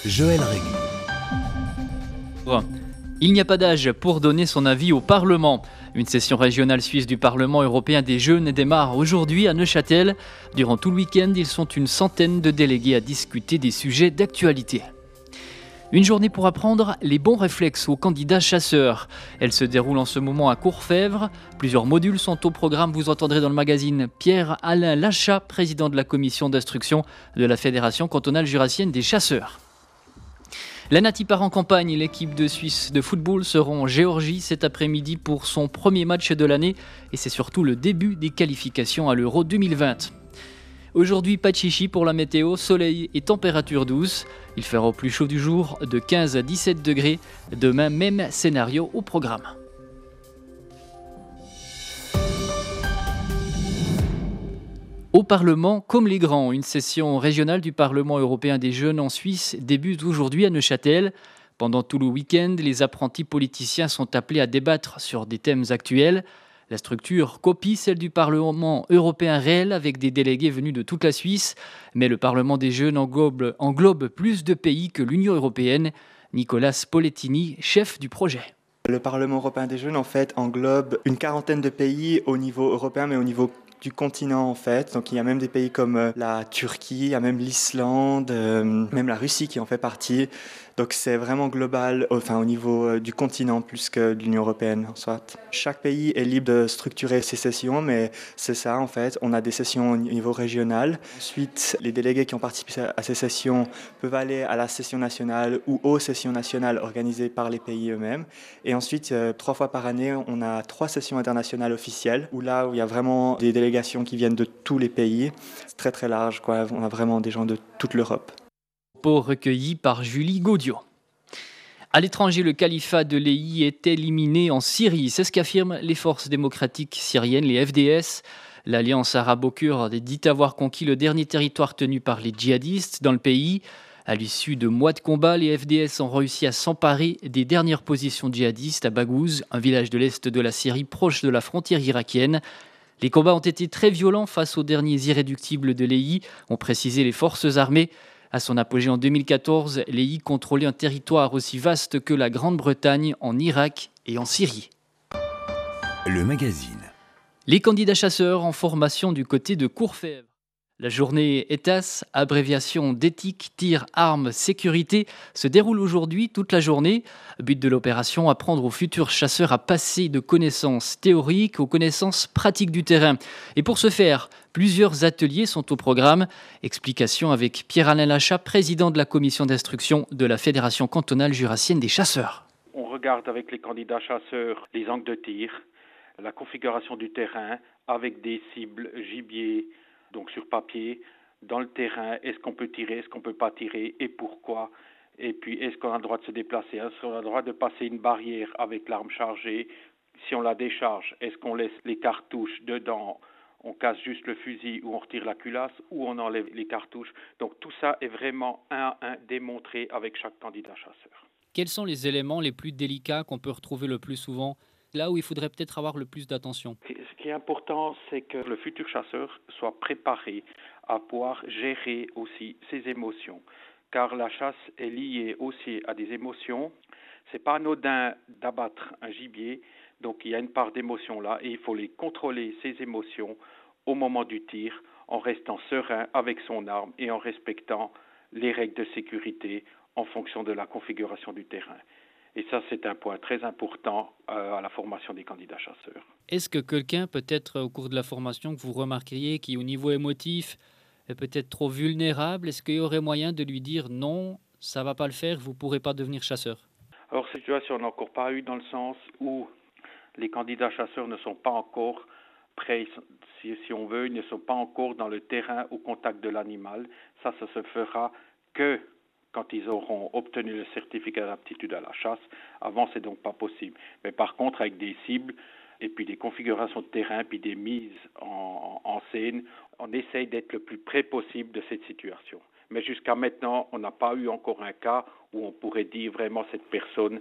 Joël Régu. Il n'y a pas d'âge pour donner son avis au Parlement. Une session régionale suisse du Parlement européen des jeunes démarre aujourd'hui à Neuchâtel. Durant tout le week-end, ils sont une centaine de délégués à discuter des sujets d'actualité. Une journée pour apprendre les bons réflexes aux candidats chasseurs. Elle se déroule en ce moment à Courfèvre. Plusieurs modules sont au programme. Vous entendrez dans le magazine Pierre-Alain Lachat, président de la commission d'instruction de la Fédération cantonale jurassienne des chasseurs. La Nati part en campagne. L'équipe de Suisse de football sera en Géorgie cet après-midi pour son premier match de l'année. Et c'est surtout le début des qualifications à l'Euro 2020. Aujourd'hui, pas de chichi pour la météo, soleil et température douce. Il fera au plus chaud du jour de 15 à 17 degrés. Demain, même scénario au programme. Au Parlement, comme les grands, une session régionale du Parlement européen des jeunes en Suisse débute aujourd'hui à Neuchâtel. Pendant tout le week-end, les apprentis politiciens sont appelés à débattre sur des thèmes actuels. La structure copie celle du Parlement européen réel avec des délégués venus de toute la Suisse, mais le Parlement des jeunes englobe plus de pays que l'Union européenne. Nicolas Spolettini, chef du projet. Le Parlement européen des jeunes, en fait, englobe une quarantaine de pays au niveau européen, mais au niveau du continent, en fait. Donc, il y a même des pays comme la Turquie, il y a même l'Islande, même la Russie qui en fait partie. Donc, c'est vraiment global, enfin, au niveau du continent plus que de l'Union européenne, en soit. Chaque pays est libre de structurer ses sessions, mais c'est ça, en fait. On a des sessions au niveau régional. Ensuite, les délégués qui ont participé à ces sessions peuvent aller à la session nationale ou aux sessions nationales organisées par les pays eux-mêmes. Et ensuite, 3 fois par année, on a 3 sessions internationales officielles, où il y a vraiment des délégations qui viennent de tous les pays. C'est très très large, quoi. On a vraiment des gens de toute l'Europe. Recueilli par Julie Gaudio. À l'étranger, le califat de l'EI est éliminé en Syrie. C'est ce qu'affirment les forces démocratiques syriennes, les FDS. L'alliance arabo-kurde dit avoir conquis le dernier territoire tenu par les djihadistes dans le pays. À l'issue de mois de combat, les FDS ont réussi à s'emparer des dernières positions djihadistes à Baghouz, un village de l'est de la Syrie proche de la frontière irakienne. Les combats ont été très violents face aux derniers irréductibles de l'EI, ont précisé les forces armées. À son apogée en 2014, l'EI contrôlait un territoire aussi vaste que la Grande-Bretagne en Irak et en Syrie. Le magazine. Les candidats chasseurs en formation du côté de Courfèvre. La journée ETAS, abréviation d'éthique, tir, armes, sécurité, se déroule aujourd'hui toute la journée. But de l'opération, apprendre aux futurs chasseurs à passer de connaissances théoriques aux connaissances pratiques du terrain. Et pour ce faire, plusieurs ateliers sont au programme. Explication avec Pierre-Alain Lachat, président de la commission d'instruction de la Fédération cantonale jurassienne des chasseurs. On regarde avec les candidats chasseurs les angles de tir, la configuration du terrain avec des cibles gibier, donc sur papier, dans le terrain, est-ce qu'on peut tirer, est-ce qu'on ne peut pas tirer et pourquoi. Et puis, est-ce qu'on a le droit de se déplacer, est-ce qu'on a le droit de passer une barrière avec l'arme chargée. Si on la décharge, est-ce qu'on laisse les cartouches dedans, on casse juste le fusil ou on retire la culasse ou on enlève les cartouches. Donc tout ça est vraiment un à un démontré avec chaque candidat chasseur. Quels sont les éléments les plus délicats qu'on peut retrouver le plus souvent, là où il faudrait peut-être avoir le plus d'attention? Ce qui est important, c'est que le futur chasseur soit préparé à pouvoir gérer aussi ses émotions. Car la chasse est liée aussi à des émotions. C'est pas anodin d'abattre un gibier, donc il y a une part d'émotion là et il faut les contrôler, ces émotions, au moment du tir, en restant serein avec son arme et en respectant les règles de sécurité en fonction de la configuration du terrain. Et ça, c'est un point très important à la formation des candidats chasseurs. Est-ce que quelqu'un, peut-être au cours de la formation, que vous remarqueriez, qui au niveau émotif est peut-être trop vulnérable, est-ce qu'il y aurait moyen de lui dire non, ça ne va pas le faire, vous ne pourrez pas devenir chasseur? Alors, cette situation, on n'a encore pas eu dans le sens où les candidats chasseurs ne sont pas encore prêts, si on veut, ils ne sont pas encore dans le terrain au contact de l'animal. Ça se fera que quand ils auront obtenu le certificat d'aptitude à la chasse. Avant, c'est donc pas possible. Mais par contre, avec des cibles et puis des configurations de terrain, puis des mises en scène, on essaye d'être le plus près possible de cette situation. Mais jusqu'à maintenant, on n'a pas eu encore un cas où on pourrait dire vraiment cette personne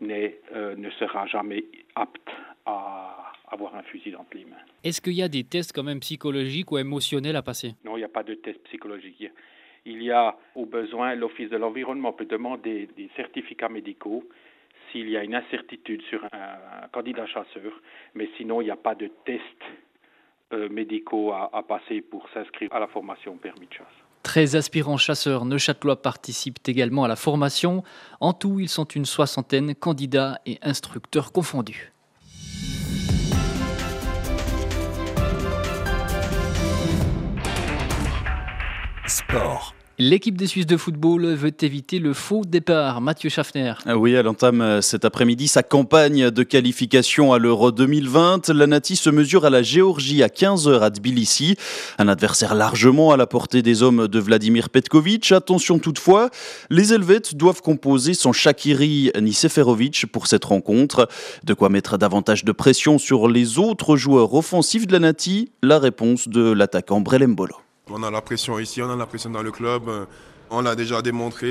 ne sera jamais apte à avoir un fusil entre les mains. Est-ce qu'il y a des tests quand même psychologiques ou émotionnels à passer? Non, il n'y a pas de test psychologique. Il y a au besoin, l'Office de l'environnement peut demander des certificats médicaux s'il y a une incertitude sur un candidat chasseur, mais sinon il n'y a pas de tests médicaux à passer pour s'inscrire à la formation permis de chasse. 13 aspirants chasseurs neuchâtelois participent également à la formation. En tout, ils sont une 60aine, candidats et instructeurs confondus. Sport. L'équipe des Suisses de football veut éviter le faux départ. Mathieu Schaffner. Oui, elle entame cet après-midi sa campagne de qualification à l'Euro 2020. La Nati se mesure à la Géorgie à 15h à Tbilissi. Un adversaire largement à la portée des hommes de Vladimir Petkovic. Attention toutefois, les Helvètes doivent composer sans Shaqiri ni Seferovic pour cette rencontre. De quoi mettre davantage de pression sur les autres joueurs offensifs de la Nati. La réponse de l'attaquant Brelem Bolo. On a la pression ici, on a la pression dans le club. On l'a déjà démontré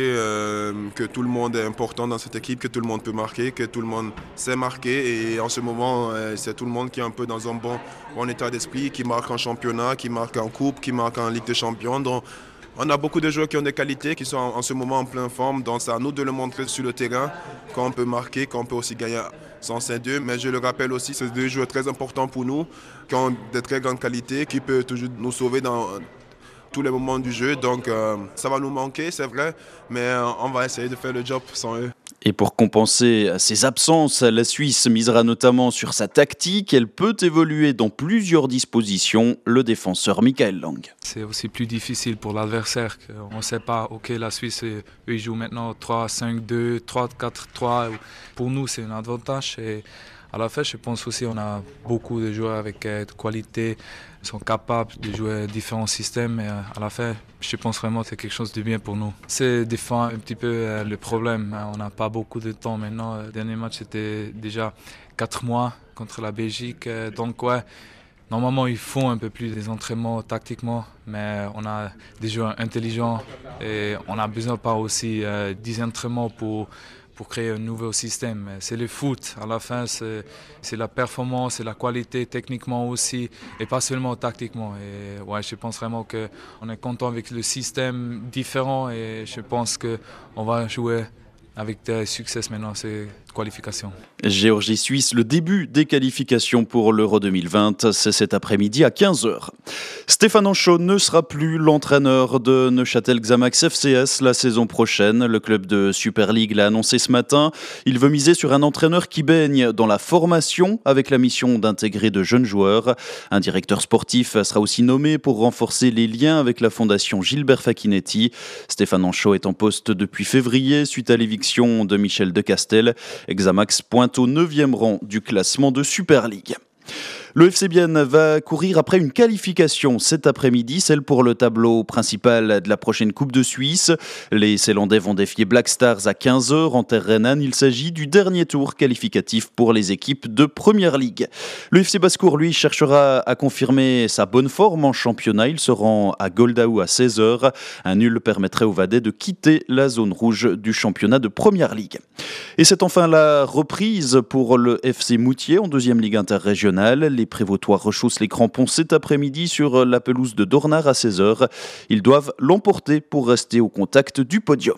que tout le monde est important dans cette équipe, que tout le monde peut marquer, que tout le monde sait marquer. Et en ce moment, c'est tout le monde qui est un peu dans un bon état d'esprit, qui marque en championnat, qui marque en coupe, qui marque en Ligue des Champions. Donc, on a beaucoup de joueurs qui ont des qualités, qui sont en ce moment en pleine forme. Donc c'est à nous de le montrer sur le terrain, qu'on peut marquer, qu'on peut aussi gagner sans ces deux. Mais je le rappelle aussi, c'est deux joueurs très importants pour nous, qui ont de très grandes qualités, qui peuvent toujours nous sauver dans tous les moments du jeu, donc ça va nous manquer, c'est vrai, mais on va essayer de faire le job sans eux. Et pour compenser ses absences, la Suisse misera notamment sur sa tactique. Elle peut évoluer dans plusieurs dispositions, le défenseur Michael Lang. C'est aussi plus difficile pour l'adversaire. On ne sait pas, ok, la Suisse, eux, ils jouent maintenant 3-5-2, 3-4-3. Pour nous, c'est un avantage. Et à la fin, je pense aussi qu'on a beaucoup de joueurs avec de qualité, ils sont capables de jouer différents systèmes. Et à la fin, je pense vraiment que c'est quelque chose de bien pour nous. C'est des fois un petit peu le problème. On n'a pas beaucoup de temps maintenant. Le dernier match, c'était déjà 4 mois contre la Belgique. Donc, ouais, normalement, ils font un peu plus des entraînements tactiquement, mais on a des joueurs intelligents et on a besoin pas aussi des entraînements pour créer un nouveau système. C'est le foot, à la fin c'est la performance, c'est la qualité techniquement aussi et pas seulement tactiquement. Et ouais, je pense vraiment qu'on est content avec le système différent et je pense qu'on va jouer avec des succès maintenant, ces qualifications. Géorgie-Suisse, le début des qualifications pour l'Euro 2020, c'est cet après-midi à 15h. Stéphane Anchaud ne sera plus l'entraîneur de Neuchâtel Xamax FCS la saison prochaine. Le club de Super League l'a annoncé ce matin. Il veut miser sur un entraîneur qui baigne dans la formation avec la mission d'intégrer de jeunes joueurs. Un directeur sportif sera aussi nommé pour renforcer les liens avec la fondation Gilbert Facchinetti. Stéphane Anchaud est en poste depuis février suite à l'éviction de Michel Decastel. Xamax pointe au 9e rang du classement de Super League. Le FC Bienne va courir après une qualification cet après-midi, celle pour le tableau principal de la prochaine Coupe de Suisse. Les Célandais vont défier Black Stars à 15h en terre rhénane. Il s'agit du dernier tour qualificatif pour les équipes de Première Ligue. Le FC Basse-Cour, lui, cherchera à confirmer sa bonne forme en championnat. Il se rend à Goldau à 16h. Un nul permettrait aux Vadais de quitter la zone rouge du championnat de Première Ligue. Et c'est enfin la reprise pour le FC Moutier en 2e Ligue interrégionale. Les Prévôtois rechaussent les crampons cet après-midi sur la pelouse de Dornard à 16h. Ils doivent l'emporter pour rester au contact du podium.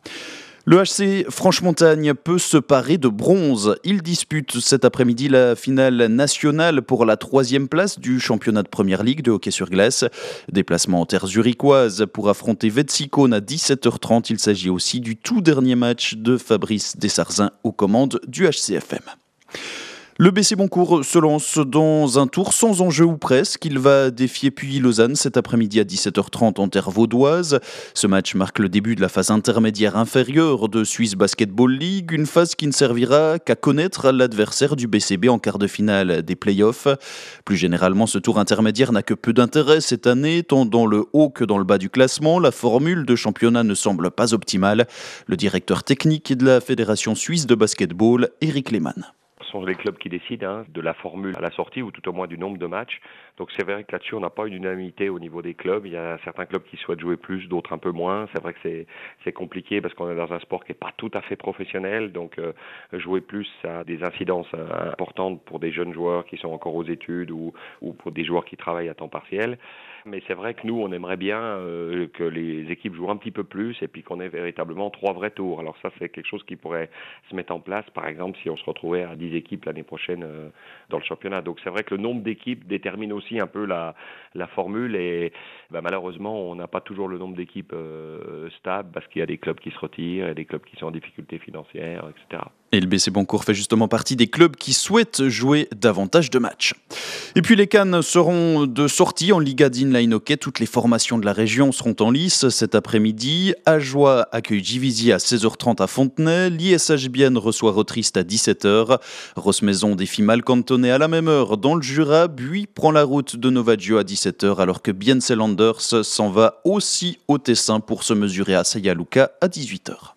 Le HC Franche-Montagne peut se parer de bronze. Il dispute cet après-midi la finale nationale pour la 3e place du championnat de Première Ligue de hockey sur glace. Déplacement en terre zurichoise pour affronter Vetsikone à 17h30. Il s'agit aussi du tout dernier match de Fabrice Dessarzin aux commandes du HCFM. Le BC Boncourt se lance dans un tour sans enjeu ou presque. Il va défier Puy-Lausanne cet après-midi à 17h30 en terre vaudoise. Ce match marque le début de la phase intermédiaire inférieure de Swiss Basketball League, une phase qui ne servira qu'à connaître l'adversaire du BCB en quart de finale des playoffs. Plus généralement, ce tour intermédiaire n'a que peu d'intérêt cette année, tant dans le haut que dans le bas du classement. La formule de championnat ne semble pas optimale. Le directeur technique de la Fédération suisse de basketball, Eric Lehmann. sont les clubs qui décident de la formule à la sortie ou tout au moins du nombre de matchs. Donc c'est vrai que là-dessus, on n'a pas une unanimité au niveau des clubs. Il y a certains clubs qui souhaitent jouer plus, d'autres un peu moins. C'est vrai que c'est compliqué parce qu'on est dans un sport qui n'est pas tout à fait professionnel. Donc jouer plus, ça a des incidences importantes pour des jeunes joueurs qui sont encore aux études ou pour des joueurs qui travaillent à temps partiel. Mais c'est vrai que nous, on aimerait bien que les équipes jouent un petit peu plus et puis qu'on ait véritablement 3 vrais tours. Alors ça, c'est quelque chose qui pourrait se mettre en place, par exemple, si on se retrouvait à 10 équipes l'année prochaine dans le championnat. Donc c'est vrai que le nombre d'équipes détermine aussi un peu la formule et malheureusement, on n'a pas toujours le nombre d'équipes stables parce qu'il y a des clubs qui se retirent et des clubs qui sont en difficulté financière, etc. Et le BC Boncourt fait justement partie des clubs qui souhaitent jouer davantage de matchs. Et puis les Cannes seront de sortie en Liga d'Inline Hockey. Toutes les formations de la région seront en lice cet après-midi. Ajoie accueille Givisiez à 16h30 à Fontenay. L'ISH Bienne reçoit Rotriste à 17h. Rossemaison défie Malcantonnet à la même heure dans le Jura. Buis prend la route de Novaggio à 17h alors que Bienne-Sellanders s'en va aussi au Tessin pour se mesurer à Sayaluka à 18h.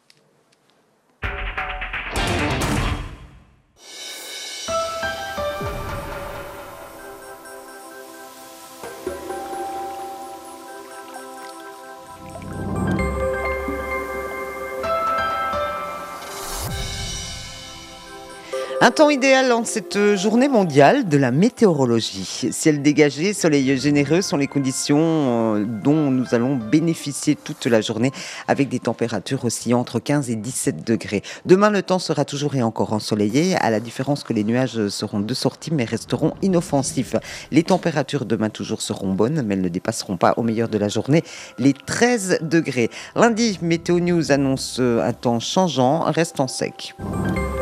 Un temps idéal en cette journée mondiale de la météorologie. Ciel dégagé, soleil généreux sont les conditions dont nous allons bénéficier toute la journée avec des températures oscillant entre 15 et 17 degrés. Demain, le temps sera toujours et encore ensoleillé, à la différence que les nuages seront de sortie mais resteront inoffensifs. Les températures demain toujours seront bonnes, mais elles ne dépasseront pas au meilleur de la journée les 13 degrés. Lundi, Météo News annonce un temps changeant, restant sec.